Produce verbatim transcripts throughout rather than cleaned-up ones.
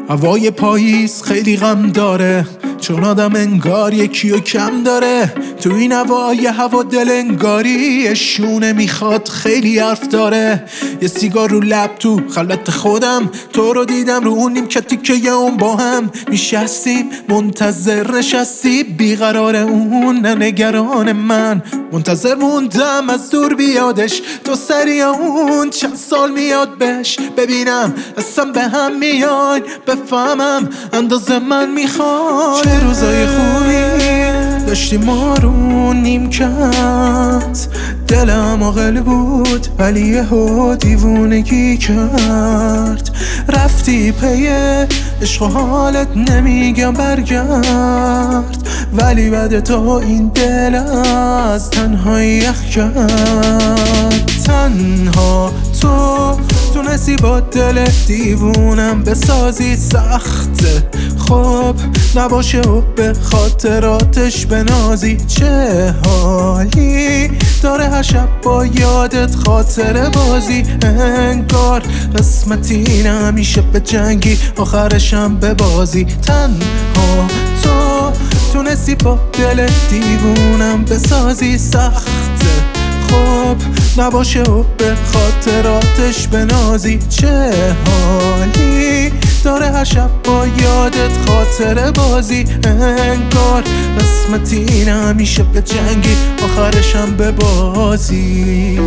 هوای پاییز خیلی غم داره، چون آدم انگار یکیو کم داره. تو این هوای هوا دل انگاری شونه میخواد خیلی حرف داره. یه سیگار رو لب تو خلوت خودم، تو رو دیدم رو اون نیمکتی که یه اون با هم میشستیم، منتظر نشستی بیقرار اون نگران من. منتظر موندم از دور بیادش، تو سری اون چند سال میاد بهش ببینم اصلا به هم میاین، بفهمم اندازه من میخوای. چه روزای خوبی داشتی ما رو نیمکت، دلم عاقل بود ولی یهو دیوونگی کرد. رفتی پی عشق و حالت نمیگم برگرد، ولی بعد تو این دل از تنهایی یخ کرد. تنها تو تونستی با دل دیوونم بسازی سخته، خب نباشه و به خاطراتش بنازی. چه حالی داره هر شب با یادت خاطره بازی، انگار قسمتی نمیشه به جنگی آخرشم به بازی. تنها تو تونستی با دل دیوونم بسازی سخته، خب نباشه و به خاطراتش بنازی. چه حالی داره هر شب با یادت خاطره بازی، انگار قسمتی نمیشه به جنگی آخرشم به بازی.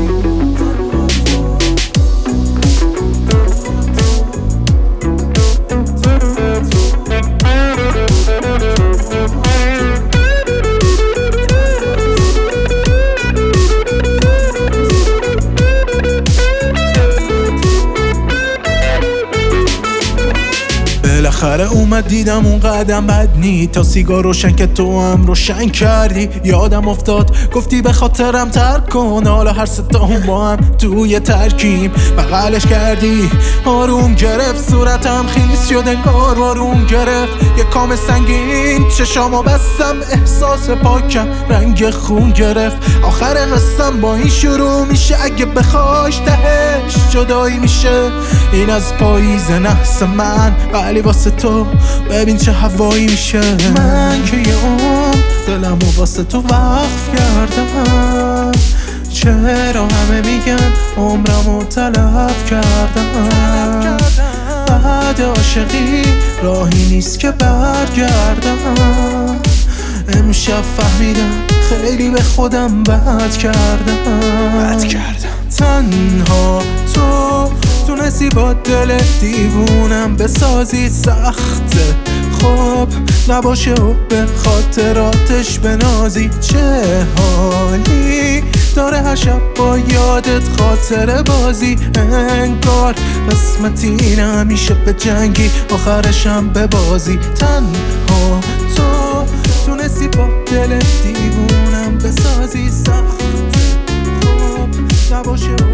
بالاخره اومد دیدم اون قدم بد نی، تا سیگار روشن که تو هم روشن کردی. یادم افتاد گفتی به خاطرم ترک کن، حالا هر ستا هم با هم توی ترکیم. بغلش کردی آروم گرفت، صورتم خیس شد انگار آروم گرفت. یه کام سنگین چشامو بستم، احساس پاکم رنگ خون گرفت. آخر قصم با این شروع میشه، اگه بخوایش تهش جدایی میشه. این از پاییز نحس من، ولی واسه تو ببین چه هوایی میشه. من که یه عمر دلمو واسه تو وقف کردم، چرا همه میگن عمرمو تلف کردم. بعد عاشقی راهی نیست که برگردم، امشب فهمیدم خیلی به خودم بد کردم بد کردم تنها تو تونستی با دل دیوونم بسازی سخته، خب نباشه و به خاطراتش بنازی. چه حالی داره هر شب با یادت خاطره بازی، انگار قسمتی نمیشه به جنگی آخرشم به بازی. تنها تو تونستی با دل دیوونم بسازی سخته، خب نباشه